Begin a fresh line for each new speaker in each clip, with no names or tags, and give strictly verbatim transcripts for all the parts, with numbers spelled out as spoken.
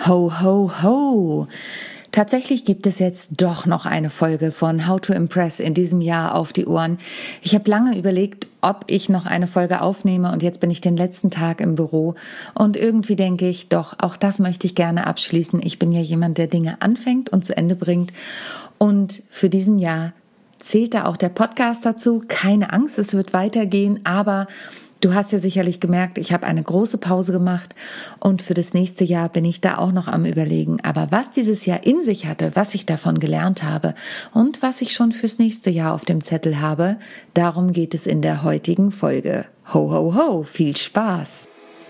Ho, ho, ho! Tatsächlich gibt es jetzt doch noch eine Folge von How to Impress in diesem Jahr auf die Ohren. Ich habe lange überlegt, ob ich noch eine Folge aufnehme und jetzt bin ich den letzten Tag im Büro und irgendwie denke ich, doch, auch das möchte ich gerne abschließen. Ich bin ja jemand, der Dinge anfängt und zu Ende bringt und für diesen Jahr zählt da auch der Podcast dazu. Keine Angst, es wird weitergehen, aber du hast ja sicherlich gemerkt, ich habe eine große Pause gemacht und für das nächste Jahr bin ich da auch noch am Überlegen. Aber was dieses Jahr in sich hatte, was ich davon gelernt habe und was ich schon fürs nächste Jahr auf dem Zettel habe, darum geht es in der heutigen Folge. Ho, ho, ho, viel Spaß!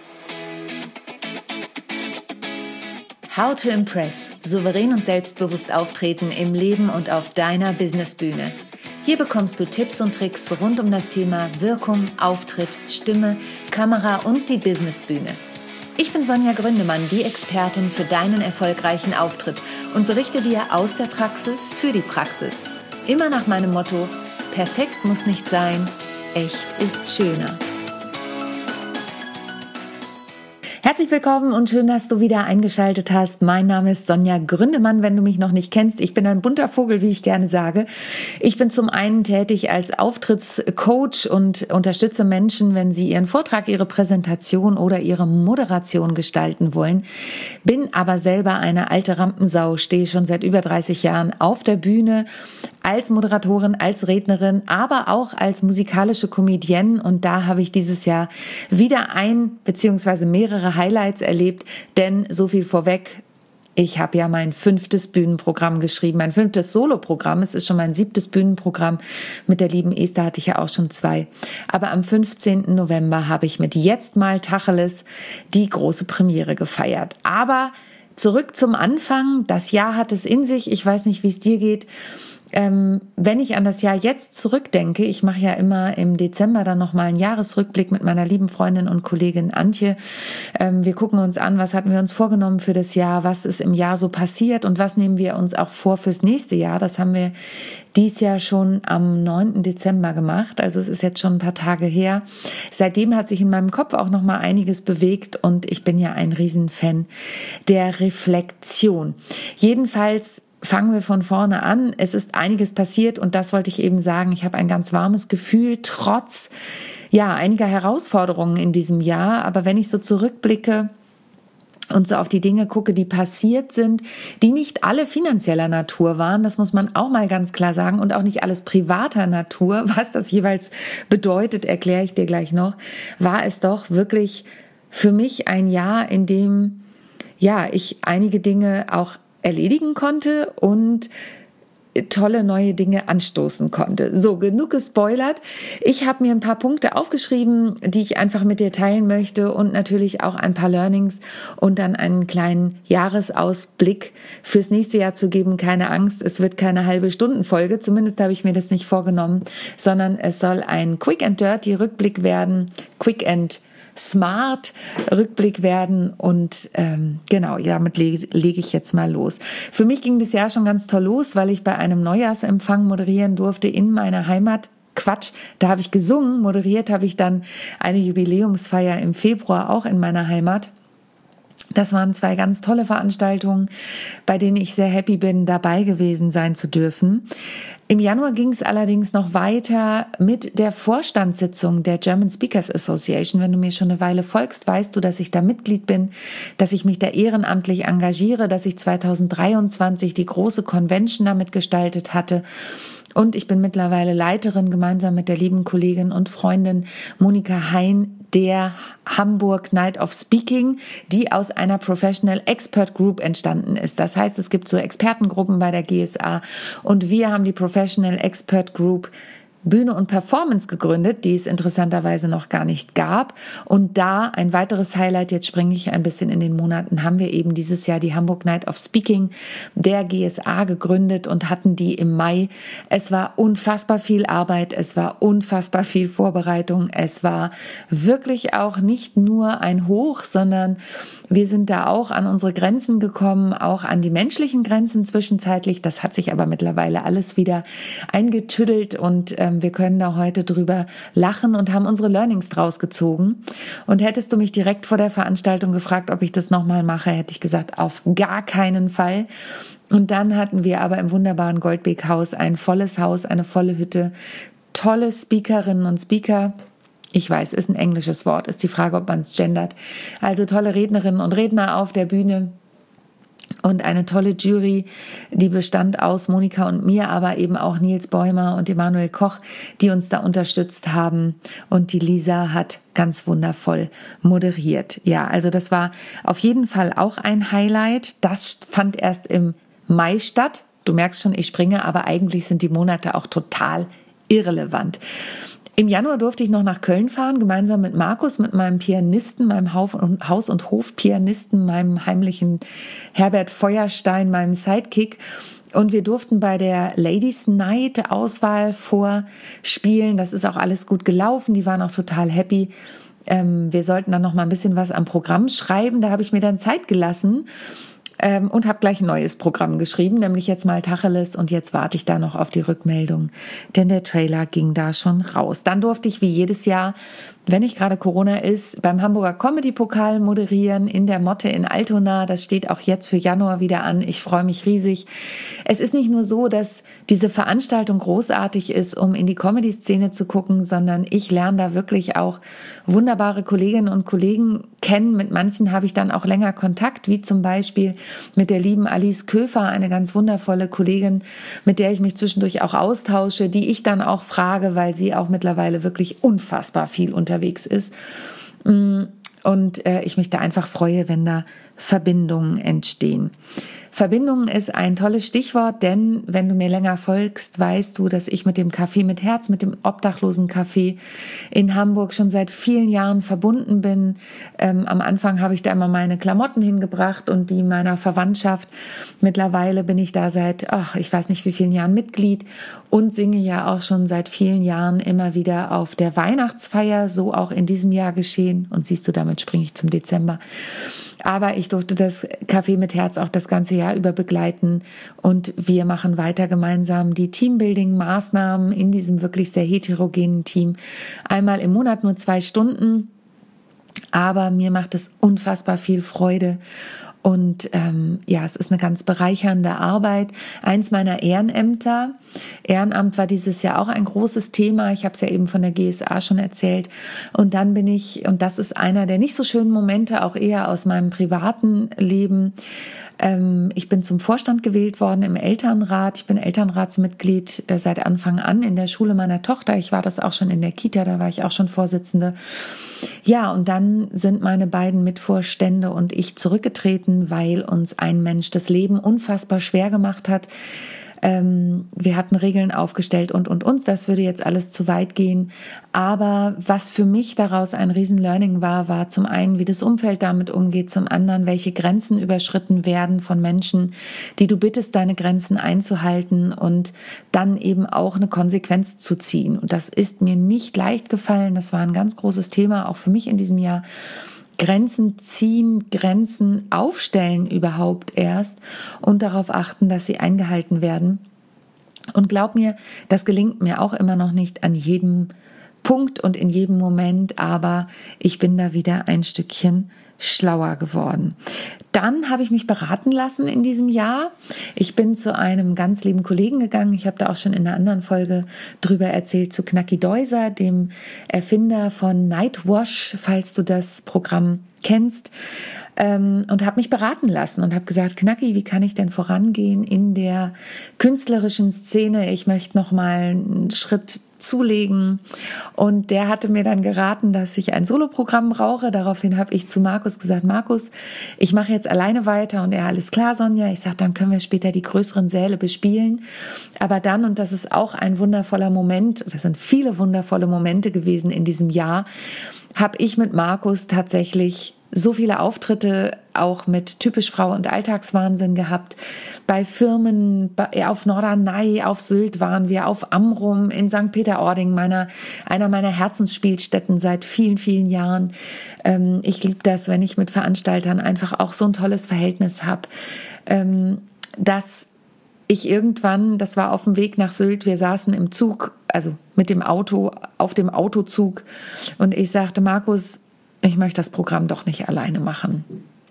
How to Impress. Souverän und selbstbewusst auftreten im Leben und auf deiner Businessbühne. Hier bekommst du Tipps und Tricks rund um das Thema Wirkung, Auftritt, Stimme, Kamera und die Businessbühne. Ich bin Sonja Gründemann, die Expertin für deinen erfolgreichen Auftritt und berichte dir aus der Praxis für die Praxis. Immer nach meinem Motto: Perfekt muss nicht sein, echt ist schöner. Herzlich willkommen und schön, dass du wieder eingeschaltet hast. Mein Name ist Sonja Gründemann, wenn du mich noch nicht kennst. Ich bin ein bunter Vogel, wie ich gerne sage. Ich bin zum einen tätig als Auftrittscoach und unterstütze Menschen, wenn sie ihren Vortrag, ihre Präsentation oder ihre Moderation gestalten wollen. Bin aber selber eine alte Rampensau, stehe schon seit über dreißig Jahren auf der Bühne, als Moderatorin, als Rednerin, aber auch als musikalische Comedienne. Und da habe ich dieses Jahr wieder ein bzw. mehrere Highlights erlebt, denn so viel vorweg, ich habe ja mein fünftes Bühnenprogramm geschrieben, mein fünftes Soloprogramm. Es ist schon mein siebtes Bühnenprogramm. Mit der lieben Esther hatte ich ja auch schon zwei. Aber am fünfzehnten November habe ich mit Jetzt mal Tacheles die große Premiere gefeiert. Aber zurück zum Anfang. Das Jahr hat es in sich. Ich weiß nicht, wie es dir geht. Ähm, wenn ich an das Jahr jetzt zurückdenke, ich mache ja immer im Dezember dann nochmal einen Jahresrückblick mit meiner lieben Freundin und Kollegin Antje. Ähm, wir gucken uns an, was hatten wir uns vorgenommen für das Jahr, was ist im Jahr so passiert und was nehmen wir uns auch vor fürs nächste Jahr. Das haben wir dies Jahr schon am neunten Dezember gemacht, also es ist jetzt schon ein paar Tage her. Seitdem hat sich in meinem Kopf auch nochmal einiges bewegt und ich bin ja ein Riesenfan der Reflexion. Jedenfalls fangen wir von vorne an. Es ist einiges passiert und das wollte ich eben sagen. Ich habe ein ganz warmes Gefühl, trotz ja, einiger Herausforderungen in diesem Jahr. Aber wenn ich so zurückblicke und so auf die Dinge gucke, die passiert sind, die nicht alle finanzieller Natur waren, das muss man auch mal ganz klar sagen, und auch nicht alles privater Natur, was das jeweils bedeutet, erkläre ich dir gleich noch, war es doch wirklich für mich ein Jahr, in dem ja, ich einige Dinge auch erledigen konnte und tolle neue Dinge anstoßen konnte. So, genug gespoilert. Ich habe mir ein paar Punkte aufgeschrieben, die ich einfach mit dir teilen möchte und natürlich auch ein paar Learnings und dann einen kleinen Jahresausblick fürs nächste Jahr zu geben. Keine Angst, es wird keine halbe Stundenfolge, zumindest habe ich mir das nicht vorgenommen, sondern es soll ein Quick and Dirty Rückblick werden, Quick and Smart Rückblick werden und ähm, genau, damit lege, lege ich jetzt mal los. Für mich ging das Jahr schon ganz toll los, weil ich bei einem Neujahrsempfang moderieren durfte in meiner Heimat. Quatsch, da habe ich gesungen, moderiert habe ich dann eine Jubiläumsfeier im Februar auch in meiner Heimat. Das waren zwei ganz tolle Veranstaltungen, bei denen ich sehr happy bin, dabei gewesen sein zu dürfen. Im Januar ging es allerdings noch weiter mit der Vorstandssitzung der German Speakers Association. Wenn du mir schon eine Weile folgst, weißt du, dass ich da Mitglied bin, dass ich mich da ehrenamtlich engagiere, dass ich zweitausenddreiundzwanzig die große Convention damit gestaltet hatte. Und ich bin mittlerweile Leiterin gemeinsam mit der lieben Kollegin und Freundin Monika Hein der Hamburg Night of Speaking, die aus einer Professional Expert Group entstanden ist. Das heißt, es gibt so Expertengruppen bei der G S A und wir haben die Professional Expert Group Bühne und Performance gegründet, die es interessanterweise noch gar nicht gab. Und da ein weiteres Highlight, jetzt springe ich ein bisschen in den Monaten, haben wir eben dieses Jahr die Hamburg Night of Speaking der G S A gegründet und hatten die im Mai. Es war unfassbar viel Arbeit, es war unfassbar viel Vorbereitung, es war wirklich auch nicht nur ein Hoch, sondern wir sind da auch an unsere Grenzen gekommen, auch an die menschlichen Grenzen zwischenzeitlich. Das hat sich aber mittlerweile alles wieder eingetüddelt und ähm, ähm, wir können da heute drüber lachen und haben unsere Learnings draus gezogen. Und hättest du mich direkt vor der Veranstaltung gefragt, ob ich das nochmal mache, hätte ich gesagt, auf gar keinen Fall. Und dann hatten wir aber im wunderbaren Goldbeek-Haus ein volles Haus, eine volle Hütte, tolle Speakerinnen und Speaker. Ich weiß, ist ein englisches Wort, ist die Frage, ob man es gendert. Also tolle Rednerinnen und Redner auf der Bühne und eine tolle Jury, die bestand aus Monika und mir, aber eben auch Nils Bäumer und Emanuel Koch, die uns da unterstützt haben. Und die Lisa hat ganz wundervoll moderiert. Ja, also das war auf jeden Fall auch ein Highlight. Das fand erst im Mai statt. Du merkst schon, ich springe, aber eigentlich sind die Monate auch total irrelevant. Im Januar durfte ich noch nach Köln fahren, gemeinsam mit Markus, mit meinem Pianisten, meinem Haus- und Hofpianisten, meinem heimlichen Herbert Feuerstein, meinem Sidekick. Und wir durften bei der Ladies Night Auswahl vorspielen. Das ist auch alles gut gelaufen. Die waren auch total happy. Ähm, wir sollten dann noch mal ein bisschen was am Programm schreiben. Da habe ich mir dann Zeit gelassen. Ähm, und habe gleich ein neues Programm geschrieben, nämlich jetzt mal Tacheles, und jetzt warte ich da noch auf die Rückmeldung, denn der Trailer ging da schon raus. Dann durfte ich wie jedes Jahr, wenn nicht gerade Corona ist, beim Hamburger Comedy-Pokal moderieren in der Motte in Altona. Das steht auch jetzt für Januar wieder an. Ich freue mich riesig. Es ist nicht nur so, dass diese Veranstaltung großartig ist, um in die Comedy-Szene zu gucken, sondern ich lerne da wirklich auch wunderbare Kolleginnen und Kollegen kennen. Mit manchen habe ich dann auch länger Kontakt, wie zum Beispiel mit der lieben Alice Köfer, eine ganz wundervolle Kollegin, mit der ich mich zwischendurch auch austausche, die ich dann auch frage, weil sie auch mittlerweile wirklich unfassbar viel unterwegs ist. Und äh, ich mich da einfach freue, wenn da Verbindungen entstehen. Verbindungen ist ein tolles Stichwort, denn wenn du mir länger folgst, weißt du, dass ich mit dem Café mit Herz, mit dem Obdachlosencafé in Hamburg schon seit vielen Jahren verbunden bin. Ähm, am Anfang habe ich da immer meine Klamotten hingebracht und die meiner Verwandtschaft. Mittlerweile bin ich da seit, ach, ich weiß nicht wie vielen Jahren Mitglied und singe ja auch schon seit vielen Jahren immer wieder auf der Weihnachtsfeier, so auch in diesem Jahr geschehen. Und siehst du, damit springe ich zum Dezember. Aber ich durfte das Café mit Herz auch das ganze Jahr über begleiten und wir machen weiter gemeinsam die Teambuilding-Maßnahmen in diesem wirklich sehr heterogenen Team. Einmal im Monat nur zwei Stunden, aber mir macht es unfassbar viel Freude. Und ähm, ja, es ist eine ganz bereichernde Arbeit. Eins meiner Ehrenämter. Ehrenamt war dieses Jahr auch ein großes Thema. Ich habe es ja eben von der G S A schon erzählt. Und dann bin ich, und das ist einer der nicht so schönen Momente, auch eher aus meinem privaten Leben. Ähm, ich bin zum Vorstand gewählt worden im Elternrat. Ich bin Elternratsmitglied äh, seit Anfang an in der Schule meiner Tochter. Ich war das auch schon in der Kita, da war ich auch schon Vorsitzende. Ja, und dann sind meine beiden Mitvorstände und ich zurückgetreten, weil uns ein Mensch das Leben unfassbar schwer gemacht hat. Ähm, wir hatten Regeln aufgestellt und, und, und. Das würde jetzt alles zu weit gehen. Aber was für mich daraus ein Riesen-Learning war, war zum einen, wie das Umfeld damit umgeht, zum anderen, welche Grenzen überschritten werden von Menschen, die du bittest, deine Grenzen einzuhalten und dann eben auch eine Konsequenz zu ziehen. Und das ist mir nicht leicht gefallen. Das war ein ganz großes Thema, auch für mich in diesem Jahr. Grenzen ziehen, Grenzen aufstellen überhaupt erst und darauf achten, dass sie eingehalten werden. Und glaub mir, das gelingt mir auch immer noch nicht an jedem Punkt und in jedem Moment, aber ich bin da wieder ein Stückchen schlauer geworden. Dann habe ich mich beraten lassen in diesem Jahr. Ich bin zu einem ganz lieben Kollegen gegangen. Ich habe da auch schon in einer anderen Folge drüber erzählt, zu Knacki Deuser, dem Erfinder von Nightwash, falls du das Programm kennst. Und habe mich beraten lassen und habe gesagt, Knacki, wie kann ich denn vorangehen in der künstlerischen Szene? Ich möchte noch mal einen Schritt zulegen. Und der hatte mir dann geraten, dass ich ein Soloprogramm brauche. Daraufhin habe ich zu Markus gesagt, Markus, ich mache jetzt alleine weiter. Und er, alles klar, Sonja. Ich sage, dann können wir später die größeren Säle bespielen. Aber dann, und das ist auch ein wundervoller Moment, das sind viele wundervolle Momente gewesen in diesem Jahr, habe ich mit Markus tatsächlich so viele Auftritte auch mit typisch Frau und Alltagswahnsinn gehabt. Bei Firmen, bei, auf Norderney, auf Sylt waren wir, auf Amrum, in Sankt Peter-Ording, meiner, einer meiner Herzensspielstätten seit vielen, vielen Jahren. Ähm, ich liebe das, wenn ich mit Veranstaltern einfach auch so ein tolles Verhältnis habe, ähm, dass ich irgendwann, das war auf dem Weg nach Sylt, wir saßen im Zug, also mit dem Auto, auf dem Autozug und ich sagte, Markus, ich möchte das Programm doch nicht alleine machen.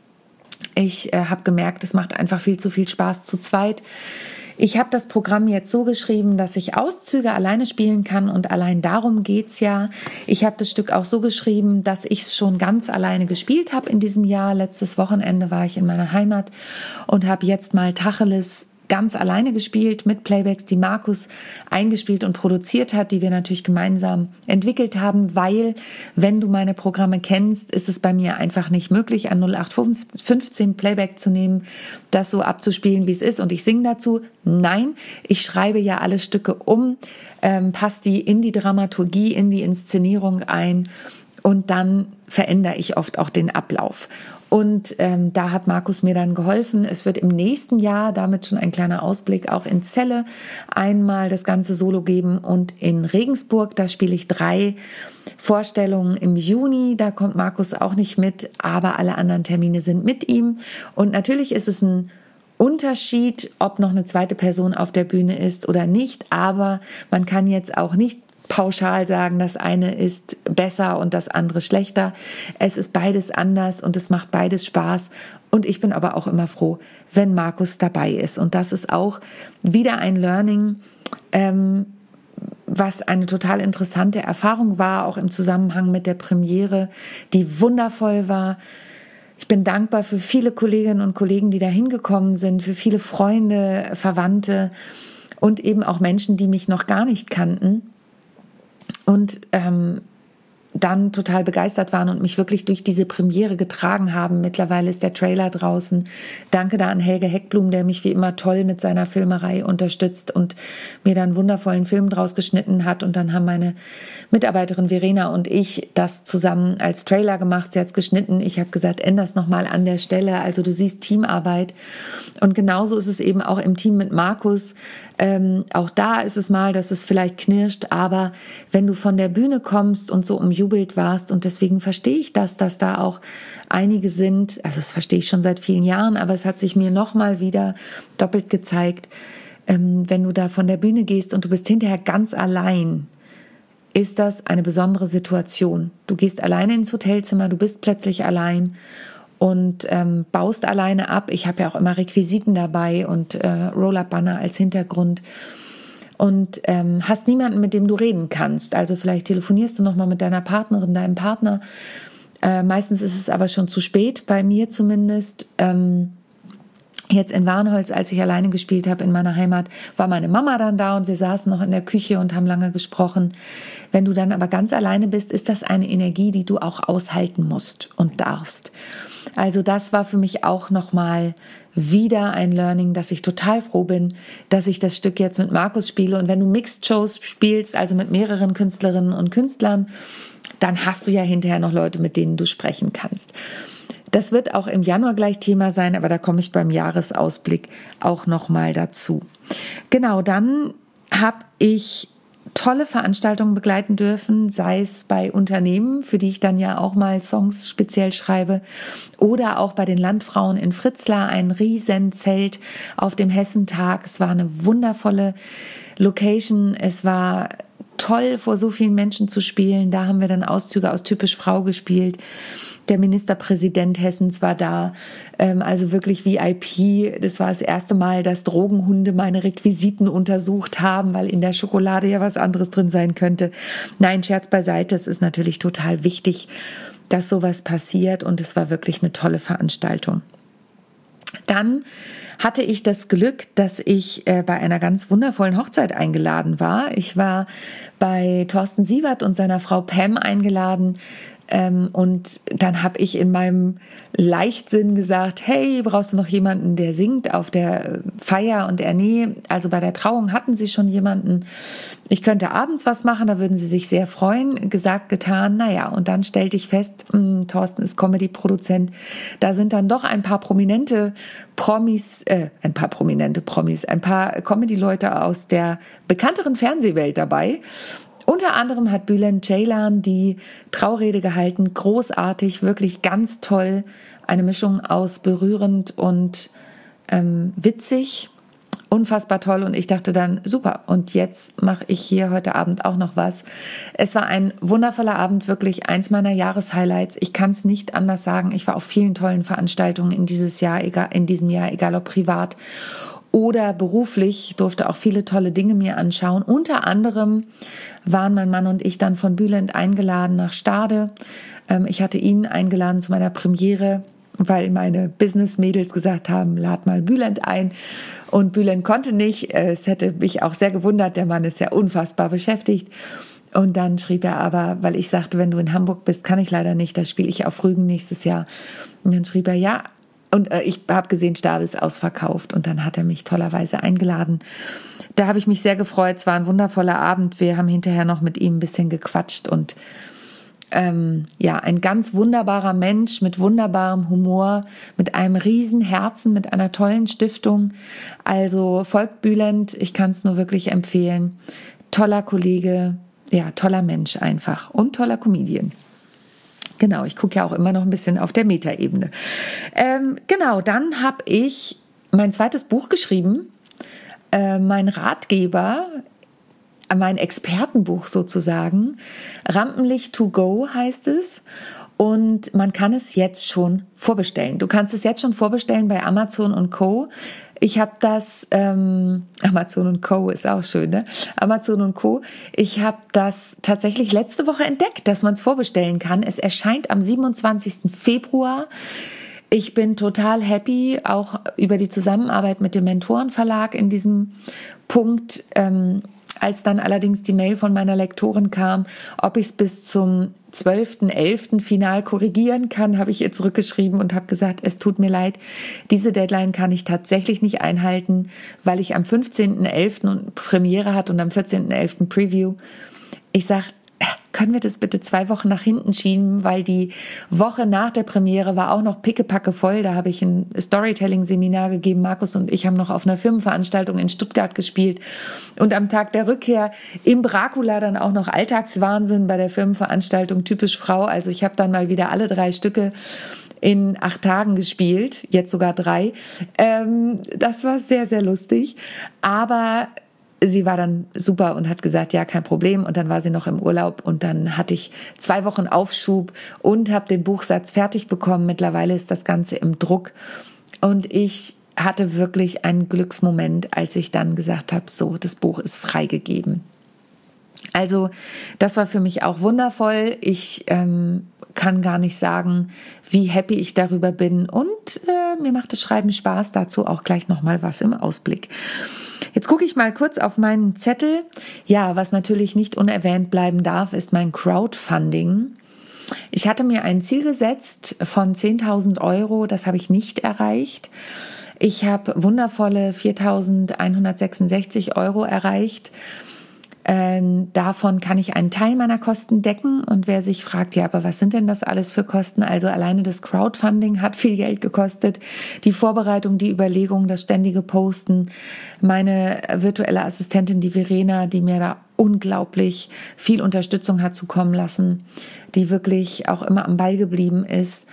Ich äh, habe gemerkt, es macht einfach viel zu viel Spaß zu zweit. Ich habe das Programm jetzt so geschrieben, dass ich Auszüge alleine spielen kann und allein darum geht's ja. Ich habe das Stück auch so geschrieben, dass ich es schon ganz alleine gespielt habe in diesem Jahr. Letztes Wochenende war ich in meiner Heimat und habe jetzt mal Tacheles ganz alleine gespielt mit Playbacks, die Markus eingespielt und produziert hat, die wir natürlich gemeinsam entwickelt haben, weil, wenn du meine Programme kennst, ist es bei mir einfach nicht möglich, ein null acht fünfzehn Playback zu nehmen, das so abzuspielen, wie es ist und ich singe dazu. Nein, ich schreibe ja alle Stücke um, ähm, passe die in die Dramaturgie, in die Inszenierung ein und dann verändere ich oft auch den Ablauf. Und ähm, da hat Markus mir dann geholfen. Es wird im nächsten Jahr, damit schon ein kleiner Ausblick, auch in Celle einmal das ganze Solo geben und in Regensburg, da spiele ich drei Vorstellungen im Juni. Da kommt Markus auch nicht mit, aber alle anderen Termine sind mit ihm. Und natürlich ist es ein Unterschied, ob noch eine zweite Person auf der Bühne ist oder nicht, aber man kann jetzt auch nicht pauschal sagen, das eine ist besser und das andere schlechter. Es ist beides anders und es macht beides Spaß. Und ich bin aber auch immer froh, wenn Markus dabei ist. Und das ist auch wieder ein Learning, ähm, was eine total interessante Erfahrung war, auch im Zusammenhang mit der Premiere, die wundervoll war. Ich bin dankbar für viele Kolleginnen und Kollegen, die da hingekommen sind, für viele Freunde, Verwandte und eben auch Menschen, die mich noch gar nicht kannten. Und ähm, dann total begeistert waren und mich wirklich durch diese Premiere getragen haben. Mittlerweile ist der Trailer draußen. Danke da an Helge Heckblum, der mich wie immer toll mit seiner Filmerei unterstützt und mir dann einen wundervollen Film draus geschnitten hat. Und dann haben meine Mitarbeiterin Verena und ich das zusammen als Trailer gemacht. Sie hat es geschnitten. Ich habe gesagt, änder es nochmal an der Stelle. Also du siehst Teamarbeit. Und genauso ist es eben auch im Team mit Markus. Ähm, auch da ist es mal, dass es vielleicht knirscht, aber wenn du von der Bühne kommst und so umjubelt warst, und deswegen verstehe ich das, dass da auch einige sind, also das verstehe ich schon seit vielen Jahren, aber es hat sich mir nochmal wieder doppelt gezeigt, ähm, wenn du da von der Bühne gehst und du bist hinterher ganz allein, ist das eine besondere Situation. Du gehst alleine ins Hotelzimmer, du bist plötzlich allein und ähm, baust alleine ab. Ich habe ja auch immer Requisiten dabei und äh, Roll-Up-Banner als Hintergrund und ähm, hast niemanden, mit dem du reden kannst. Also vielleicht telefonierst du nochmal mit deiner Partnerin, deinem Partner. Äh, meistens ist es aber schon zu spät, bei mir zumindest. Ähm, Jetzt in Warnholz, als ich alleine gespielt habe in meiner Heimat, war meine Mama dann da und wir saßen noch in der Küche und haben lange gesprochen. Wenn du dann aber ganz alleine bist, ist das eine Energie, die du auch aushalten musst und darfst. Also das war für mich auch nochmal wieder ein Learning, dass ich total froh bin, dass ich das Stück jetzt mit Markus spiele. Und wenn du Mixed Shows spielst, also mit mehreren Künstlerinnen und Künstlern, dann hast du ja hinterher noch Leute, mit denen du sprechen kannst. Das wird auch im Januar gleich Thema sein, aber da komme ich beim Jahresausblick auch nochmal dazu. Genau, dann habe ich tolle Veranstaltungen begleiten dürfen, sei es bei Unternehmen, für die ich dann ja auch mal Songs speziell schreibe, oder auch bei den Landfrauen in Fritzlar, ein Riesenzelt auf dem Hessentag. Es war eine wundervolle Location, es war toll, vor so vielen Menschen zu spielen. Da haben wir dann Auszüge aus Typisch Frau gespielt. Der Ministerpräsident Hessens war da, also wirklich V I P. Das war das erste Mal, dass Drogenhunde meine Requisiten untersucht haben, weil in der Schokolade ja was anderes drin sein könnte. Nein, Scherz beiseite, es ist natürlich total wichtig, dass sowas passiert und es war wirklich eine tolle Veranstaltung. Dann hatte ich das Glück, dass ich äh, bei einer ganz wundervollen Hochzeit eingeladen war. Ich war bei Thorsten Sievert und seiner Frau Pam eingeladen. Ähm, und dann habe ich in meinem Leichtsinn gesagt, hey, brauchst du noch jemanden, der singt auf der Feier? Und er, nee, also bei der Trauung hatten sie schon jemanden. Ich könnte abends was machen, da würden sie sich sehr freuen. Gesagt, getan, naja, und dann stellte ich fest, mh, Thorsten ist Comedy-Produzent. Da sind dann doch ein paar prominente Promis, äh, ein paar prominente Promis, ein paar Comedy-Leute aus der bekannteren Fernsehwelt dabei. Unter anderem hat Bülent Ceylan die Traurede gehalten, großartig, wirklich ganz toll, eine Mischung aus berührend und ähm, witzig. unfassbar toll und ich dachte dann, super, und jetzt mache ich hier heute Abend auch noch was. Es war ein wundervoller Abend, wirklich eins meiner Jahreshighlights. Ich kann es nicht anders sagen. Ich war auf vielen tollen Veranstaltungen in dieses Jahr, egal, in diesem Jahr, egal ob privat oder beruflich. Ich durfte auch viele tolle Dinge mir anschauen. Unter anderem waren mein Mann und ich dann von Bülent eingeladen nach Stade. Ich hatte ihn eingeladen zu meiner Premiere, weil meine Business-Mädels gesagt haben, lad mal Bülent ein. Und Bülent konnte nicht. Es hätte mich auch sehr gewundert. Der Mann ist ja unfassbar beschäftigt. Und dann schrieb er aber, weil ich sagte, wenn du in Hamburg bist, kann ich leider nicht. Da spiele ich auf Rügen nächstes Jahr. Und dann schrieb er, ja. Und äh, ich habe gesehen, Stade ist ausverkauft. Und dann hat er mich tollerweise eingeladen. Da habe ich mich sehr gefreut. Es war ein wundervoller Abend. Wir haben hinterher noch mit ihm ein bisschen gequatscht und Ähm, ja, ein ganz wunderbarer Mensch mit wunderbarem Humor, mit einem riesen Herzen, mit einer tollen Stiftung. Also folgt Bülent, ich kann es nur wirklich empfehlen. Toller Kollege, ja, toller Mensch einfach und toller Comedian. Genau, ich gucke ja auch immer noch ein bisschen auf der Metaebene. Ähm, genau, dann habe ich mein zweites Buch geschrieben, äh, mein Ratgeber, mein Expertenbuch sozusagen. Rampenlicht to go heißt es und man kann es jetzt schon vorbestellen. Du kannst es jetzt schon vorbestellen bei Amazon und Co. Ich habe das, ähm, Amazon und Co. ist auch schön, ne? Amazon und Co. Ich habe das tatsächlich letzte Woche entdeckt, dass man es vorbestellen kann. Es erscheint am siebenundzwanzigsten Februar. Ich bin total happy, auch über die Zusammenarbeit mit dem Mentorenverlag in diesem Punkt. Ähm, Als dann allerdings die Mail von meiner Lektorin kam, ob ich es bis zum zwölften elften final korrigieren kann, habe ich ihr zurückgeschrieben und habe gesagt, es tut mir leid, diese Deadline kann ich tatsächlich nicht einhalten, weil ich am fünfzehnten elften Premiere hatte und am vierzehnten elften Preview. Ich sage, können wir das bitte zwei Wochen nach hinten schieben, weil die Woche nach der Premiere war auch noch pickepacke voll. Da habe ich ein Storytelling-Seminar gegeben. Markus und ich haben noch auf einer Firmenveranstaltung in Stuttgart gespielt. Und am Tag der Rückkehr im Dracula dann auch noch Alltagswahnsinn bei der Firmenveranstaltung, typisch Frau. Also ich habe dann mal wieder alle drei Stücke in acht Tagen gespielt, jetzt sogar drei. Ähm, das war sehr, sehr lustig. Aber sie war dann super und hat gesagt, ja, kein Problem. Und dann war sie noch im Urlaub und dann hatte ich zwei Wochen Aufschub und habe den Buchsatz fertig bekommen. Mittlerweile ist das Ganze im Druck. Und ich hatte wirklich einen Glücksmoment, als ich dann gesagt habe, so, das Buch ist freigegeben. Also das war für mich auch wundervoll. Ich ähm, kann gar nicht sagen, wie happy ich darüber bin. Und äh, mir macht das Schreiben Spaß. Dazu auch gleich nochmal was im Ausblick. Jetzt gucke ich mal kurz auf meinen Zettel. Ja, was natürlich nicht unerwähnt bleiben darf, ist mein Crowdfunding. Ich hatte mir ein Ziel gesetzt von zehntausend Euro. Das habe ich nicht erreicht. Ich habe wundervolle viertausendeinhundertsechsundsechzig Euro erreicht. Ähm, davon kann ich einen Teil meiner Kosten decken. Und wer sich fragt, ja, aber was sind denn das alles für Kosten? Also alleine das Crowdfunding hat viel Geld gekostet. Die Vorbereitung, die Überlegung, das ständige Posten. Meine virtuelle Assistentin, die Verena, die mir da unglaublich viel Unterstützung hat zukommen lassen, die wirklich auch immer am Ball geblieben ist.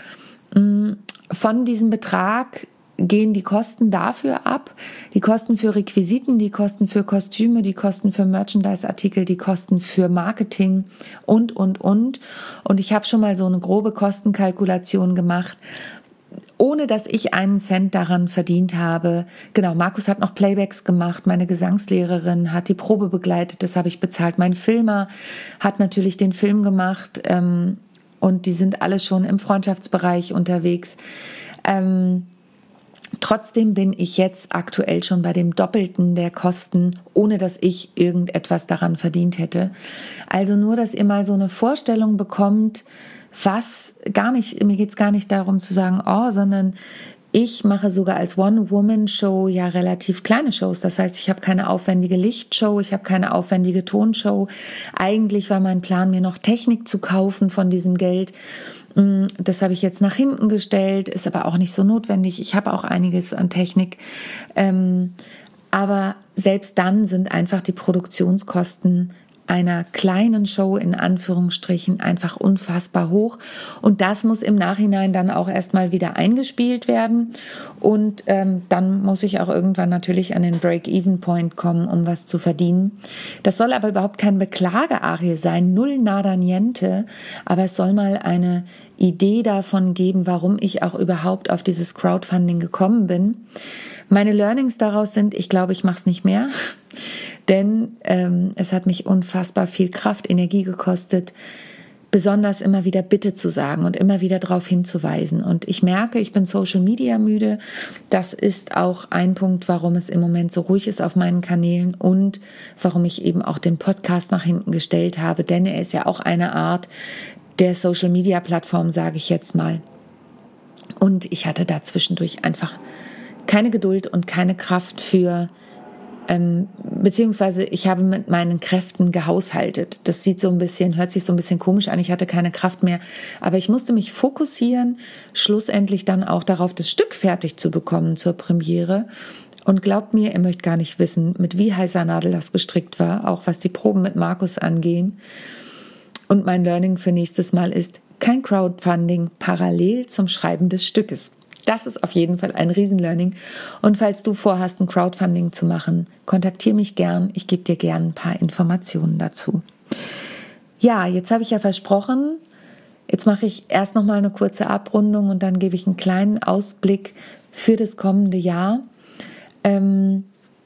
Von diesem Betrag gehen die Kosten dafür ab, die Kosten für Requisiten, die Kosten für Kostüme, die Kosten für Merchandise-Artikel, die Kosten für Marketing und, und, und. Und ich habe schon mal so eine grobe Kostenkalkulation gemacht, ohne dass ich einen Cent daran verdient habe. Genau, Markus hat noch Playbacks gemacht, meine Gesangslehrerin hat die Probe begleitet, das habe ich bezahlt. Mein Filmer hat natürlich den Film gemacht ähm, und die sind alle schon im Freundschaftsbereich unterwegs. Ähm, Trotzdem bin ich jetzt aktuell schon bei dem Doppelten der Kosten, ohne dass ich irgendetwas daran verdient hätte. Also nur, dass ihr mal so eine Vorstellung bekommt, was gar nicht, mir geht es gar nicht darum zu sagen, oh, sondern ich mache sogar als One-Woman-Show ja relativ kleine Shows. Das heißt, ich habe keine aufwendige Lichtshow, ich habe keine aufwendige Tonshow. Eigentlich war mein Plan, mir noch Technik zu kaufen von diesem Geld. Das habe ich jetzt nach hinten gestellt, ist aber auch nicht so notwendig. Ich habe auch einiges an Technik. Aber selbst dann sind einfach die Produktionskosten einer kleinen Show in Anführungsstrichen einfach unfassbar hoch. Und das muss im Nachhinein dann auch erstmal wieder eingespielt werden. Und ähm, dann muss ich auch irgendwann natürlich an den Break-Even-Point kommen, um was zu verdienen. Das soll aber überhaupt kein Beklage-Arie sein, null nada niente. Aber es soll mal eine Idee davon geben, warum ich auch überhaupt auf dieses Crowdfunding gekommen bin. Meine Learnings daraus sind, ich glaube, ich mache es nicht mehr, denn ähm, es hat mich unfassbar viel Kraft, Energie gekostet, besonders immer wieder Bitte zu sagen und immer wieder darauf hinzuweisen. Und ich merke, ich bin Social Media müde. Das ist auch ein Punkt, warum es im Moment so ruhig ist auf meinen Kanälen und warum ich eben auch den Podcast nach hinten gestellt habe, denn er ist ja auch eine Art der Social Media Plattform, sage ich jetzt mal. Und ich hatte da zwischendurch einfach keine Geduld und keine Kraft für, ähm, beziehungsweise ich habe mit meinen Kräften gehaushaltet. Das sieht so ein bisschen, hört sich so ein bisschen komisch an, ich hatte keine Kraft mehr, aber ich musste mich fokussieren, schlussendlich dann auch darauf, das Stück fertig zu bekommen zur Premiere. Und glaubt mir, ihr möchtet gar nicht wissen, mit wie heißer Nadel das gestrickt war, auch was die Proben mit Markus angehen. Und mein Learning für nächstes Mal ist, kein Crowdfunding parallel zum Schreiben des Stückes. Das ist auf jeden Fall ein Riesen-Learning. Und falls du vorhast, ein Crowdfunding zu machen, kontaktiere mich gern. Ich gebe dir gern ein paar Informationen dazu. Ja, jetzt habe ich ja versprochen, jetzt mache ich erst noch mal eine kurze Abrundung und dann gebe ich einen kleinen Ausblick für das kommende Jahr. Ähm,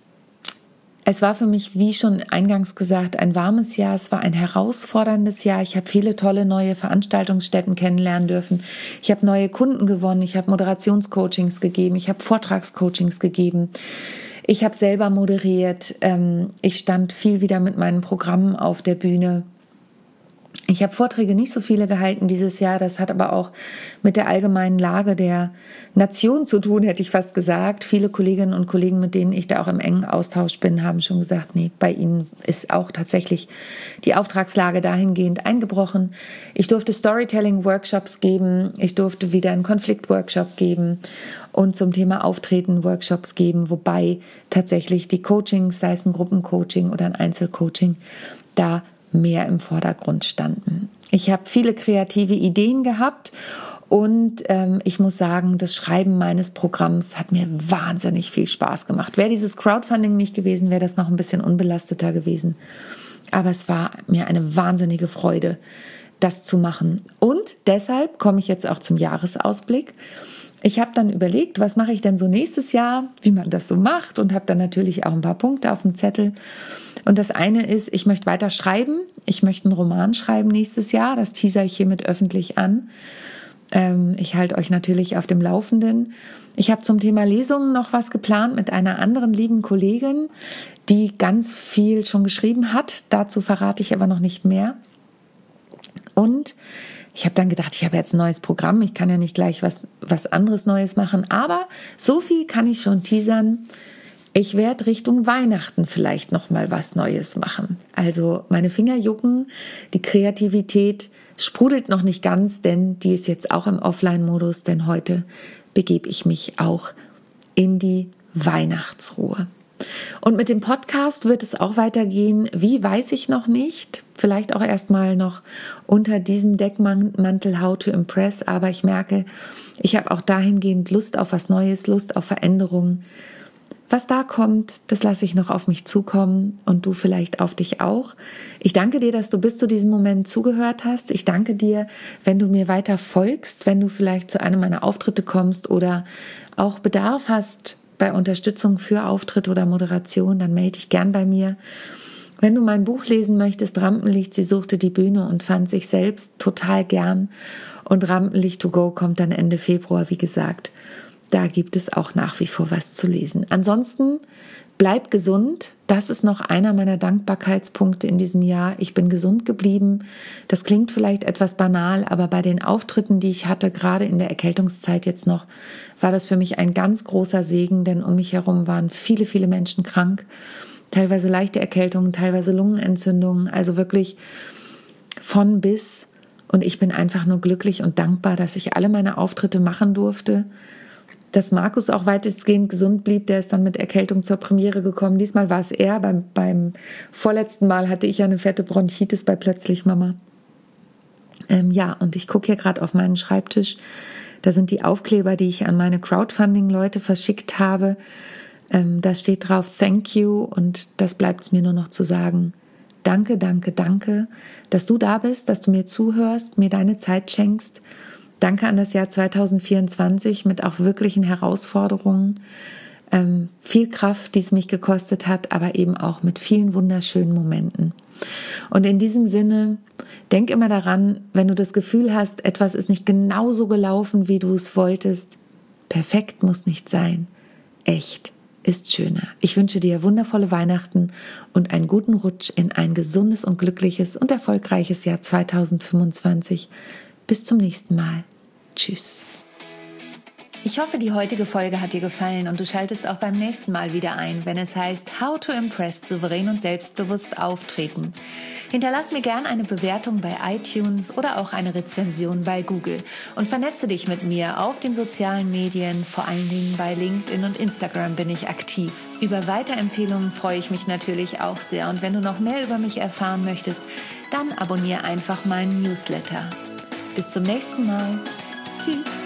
Es war für mich, wie schon eingangs gesagt, ein warmes Jahr. Es war ein herausforderndes Jahr. Ich habe viele tolle neue Veranstaltungsstätten kennenlernen dürfen. Ich habe neue Kunden gewonnen. Ich habe Moderationscoachings gegeben. Ich habe Vortragscoachings gegeben. Ich habe selber moderiert. Ich stand viel wieder mit meinen Programmen auf der Bühne. Ich habe Vorträge nicht so viele gehalten dieses Jahr, das hat aber auch mit der allgemeinen Lage der Nation zu tun, hätte ich fast gesagt. Viele Kolleginnen und Kollegen, mit denen ich da auch im engen Austausch bin, haben schon gesagt, nee, bei ihnen ist auch tatsächlich die Auftragslage dahingehend eingebrochen. Ich durfte Storytelling-Workshops geben, ich durfte wieder einen Konflikt-Workshop geben und zum Thema Auftreten Workshops geben, wobei tatsächlich die Coachings, sei es ein Gruppencoaching oder ein Einzelcoaching, da mehr im Vordergrund standen. Ich habe viele kreative Ideen gehabt und ähm, ich muss sagen, das Schreiben meines Programms hat mir wahnsinnig viel Spaß gemacht. Wäre dieses Crowdfunding nicht gewesen, wäre das noch ein bisschen unbelasteter gewesen. Aber es war mir eine wahnsinnige Freude, das zu machen. Und deshalb komme ich jetzt auch zum Jahresausblick. Ich habe dann überlegt, was mache ich denn so nächstes Jahr, wie man das so macht und habe dann natürlich auch ein paar Punkte auf dem Zettel. Und das eine ist, ich möchte weiter schreiben. Ich möchte einen Roman schreiben nächstes Jahr. Das teaser ich hiermit öffentlich an. Ähm, ich halte euch natürlich auf dem Laufenden. Ich habe zum Thema Lesungen noch was geplant mit einer anderen lieben Kollegin, die ganz viel schon geschrieben hat. Dazu verrate ich aber noch nicht mehr. Und ich habe dann gedacht, ich habe jetzt ein neues Programm. Ich kann ja nicht gleich was, was anderes Neues machen. Aber so viel kann ich schon teasern. Ich werde Richtung Weihnachten vielleicht noch mal was Neues machen. Also meine Finger jucken, die Kreativität sprudelt noch nicht ganz, denn die ist jetzt auch im Offline-Modus, denn heute begebe ich mich auch in die Weihnachtsruhe. Und mit dem Podcast wird es auch weitergehen. Wie, weiß ich noch nicht. Vielleicht auch erstmal noch unter diesem Deckmantel How to Impress. Aber ich merke, ich habe auch dahingehend Lust auf was Neues, Lust auf Veränderungen. Was da kommt, das lasse ich noch auf mich zukommen und du vielleicht auf dich auch. Ich danke dir, dass du bis zu diesem Moment zugehört hast. Ich danke dir, wenn du mir weiter folgst, wenn du vielleicht zu einem meiner Auftritte kommst oder auch Bedarf hast bei Unterstützung für Auftritt oder Moderation, dann melde dich gern bei mir. Wenn du mein Buch lesen möchtest, Rampenlicht, sie suchte die Bühne und fand sich selbst, total gern. Und Rampenlicht to go kommt dann Ende Februar, wie gesagt. Da gibt es auch nach wie vor was zu lesen. Ansonsten bleib gesund. Das ist noch einer meiner Dankbarkeitspunkte in diesem Jahr. Ich bin gesund geblieben. Das klingt vielleicht etwas banal, aber bei den Auftritten, die ich hatte, gerade in der Erkältungszeit jetzt noch, war das für mich ein ganz großer Segen, denn um mich herum waren viele, viele Menschen krank. Teilweise leichte Erkältungen, teilweise Lungenentzündungen, also wirklich von bis. Und ich bin einfach nur glücklich und dankbar, dass ich alle meine Auftritte machen durfte. dass Markus auch weitestgehend gesund blieb. Der ist dann mit Erkältung zur Premiere gekommen. Diesmal war es er. Beim, beim vorletzten Mal hatte ich ja eine fette Bronchitis bei Plötzlich Mama. Ähm, ja, und ich gucke hier gerade auf meinen Schreibtisch. Da sind die Aufkleber, die ich an meine Crowdfunding-Leute verschickt habe. Ähm, da steht drauf, thank you. Und das bleibt es mir nur noch zu sagen. Danke, danke, danke, dass du da bist, dass du mir zuhörst, mir deine Zeit schenkst. Danke an das Jahr zwanzig vierundzwanzig mit auch wirklichen Herausforderungen. Ähm, viel Kraft, die es mich gekostet hat, aber eben auch mit vielen wunderschönen Momenten. Und in diesem Sinne, denk immer daran, wenn du das Gefühl hast, etwas ist nicht genauso gelaufen, wie du es wolltest. Perfekt muss nicht sein. Echt ist schöner. Ich wünsche dir wundervolle Weihnachten und einen guten Rutsch in ein gesundes und glückliches und erfolgreiches Jahr zwanzig fünfundzwanzig. Bis zum nächsten Mal. Tschüss. Ich hoffe, die heutige Folge hat dir gefallen und du schaltest auch beim nächsten Mal wieder ein, wenn es heißt How to Impress, souverän und selbstbewusst auftreten. Hinterlass mir gern eine Bewertung bei iTunes oder auch eine Rezension bei Google und vernetze dich mit mir auf den sozialen Medien, vor allen Dingen bei LinkedIn und Instagram bin ich aktiv. Über Weiterempfehlungen freue ich mich natürlich auch sehr und wenn du noch mehr über mich erfahren möchtest, dann abonniere einfach meinen Newsletter. Bis zum nächsten Mal. Tschüss.